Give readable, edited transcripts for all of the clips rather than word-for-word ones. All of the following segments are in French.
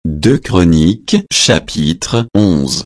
2 Chroniques chapitre 11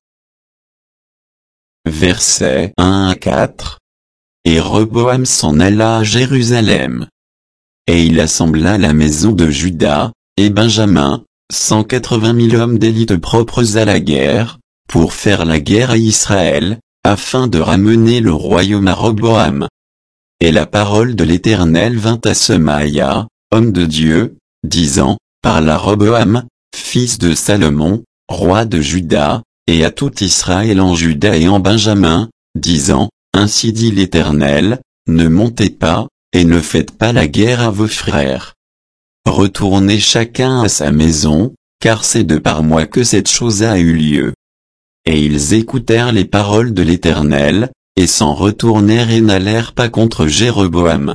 versets 1 à 4. Et Rehoboam s'en alla à Jérusalem. Et il assembla la maison de Juda, et Benjamin, 180 000 hommes d'élite propres à la guerre, pour faire la guerre à Israël, afin de ramener le royaume à Roboam. Et la parole de l'Éternel vint à Semaïa, homme de Dieu, disant, parle à Roboam, fils de Salomon, roi de Juda, et à tout Israël en Juda et en Benjamin, disant, ainsi dit l'Éternel, ne montez pas, et ne faites pas la guerre à vos frères. Retournez chacun à sa maison, car c'est de par moi que cette chose a eu lieu. Et ils écoutèrent les paroles de l'Éternel, et s'en retournèrent et n'allèrent pas contre Jéroboam.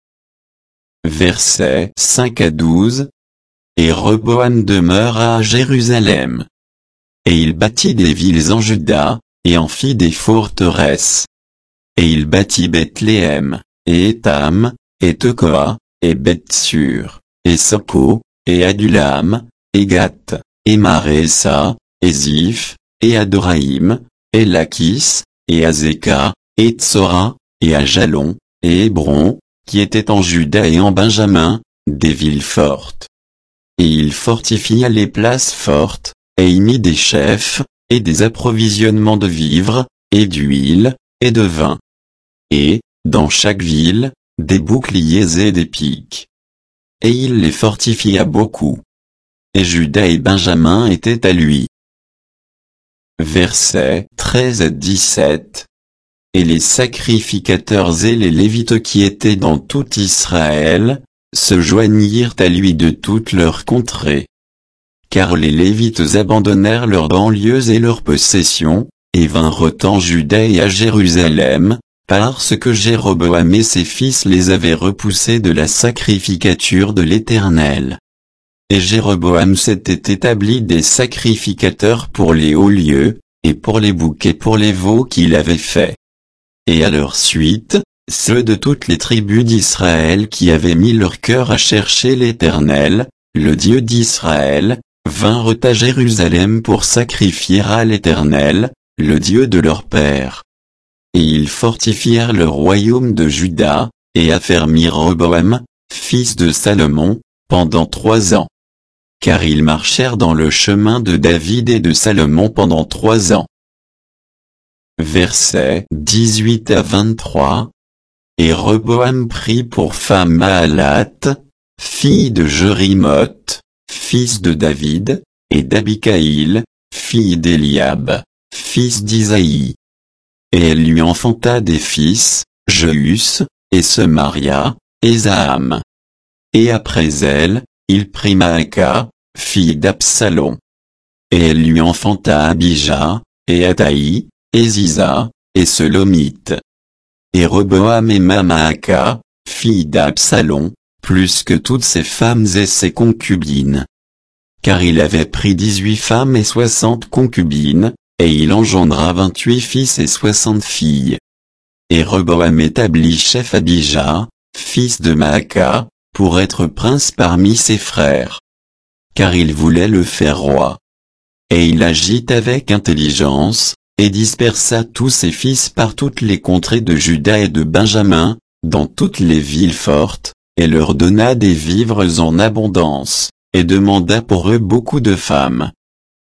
Versets 5 à 12. Et Rehoboam demeura à Jérusalem. Et il bâtit des villes en Juda, et en fit des forteresses. Et il bâtit Bethléem, et Étam, et Tekoa, et Beth-sur, et Soko, et Adulam, et Gath, et Maresa, et Ziph, et Adoraïm, et Lachis, et Azeka, et Tsora, et Ajalon, et Hébron, qui étaient en Juda et en Benjamin, des villes fortes. Et il fortifia les places fortes, et y mit des chefs, et des approvisionnements de vivres, et d'huile, et de vin. Et, dans chaque ville, des boucliers et des piques. Et il les fortifia beaucoup. Et Juda et Benjamin étaient à lui. Versets 13 à 17. Et les sacrificateurs et les Lévites qui étaient dans tout Israël, se joignirent à lui de toutes leurs contrées. Car les Lévites abandonnèrent leurs banlieues et leurs possessions, et vinrent en Juda et à Jérusalem, parce que Jéroboam et ses fils les avaient repoussés de la sacrificature de l'Éternel. Et Jéroboam s'était établi des sacrificateurs pour les hauts lieux, et pour les boucs et pour les veaux qu'il avait faits. Et à leur suite, ceux de toutes les tribus d'Israël qui avaient mis leur cœur à chercher l'Éternel, le Dieu d'Israël, vinrent à Jérusalem pour sacrifier à l'Éternel, le Dieu de leur père. Et ils fortifièrent le royaume de Juda, et affermirent Rehoboam, fils de Salomon, pendant 3 ans. Car ils marchèrent dans le chemin de David et de Salomon pendant 3 ans. Versets 18 à 23. Et Rehoboam prit pour femme Mahalat, fille de Jerimoth, fils de David, et d'Abikaïl, fille d'Éliab, fils d'Isaïe. Et elle lui enfanta des fils, Jeus, et Semaria, et Zaham. Et après elle, il prit Maaka, fille d'Absalom. Et elle lui enfanta Abijah, et Ataï, et Ziza, et Selomite. Et Rehoboam aima Maaka, fille d'Absalom, plus que toutes ses femmes et ses concubines. Car il avait pris 18 femmes et 60 concubines, et il engendra 28 fils et 60 filles. Et Rehoboam établit chef Abijah, fils de Maaka, pour être prince parmi ses frères. Car il voulait le faire roi. Et il agit avec intelligence, et dispersa tous ses fils par toutes les contrées de Juda et de Benjamin, dans toutes les villes fortes, et leur donna des vivres en abondance, et demanda pour eux beaucoup de femmes.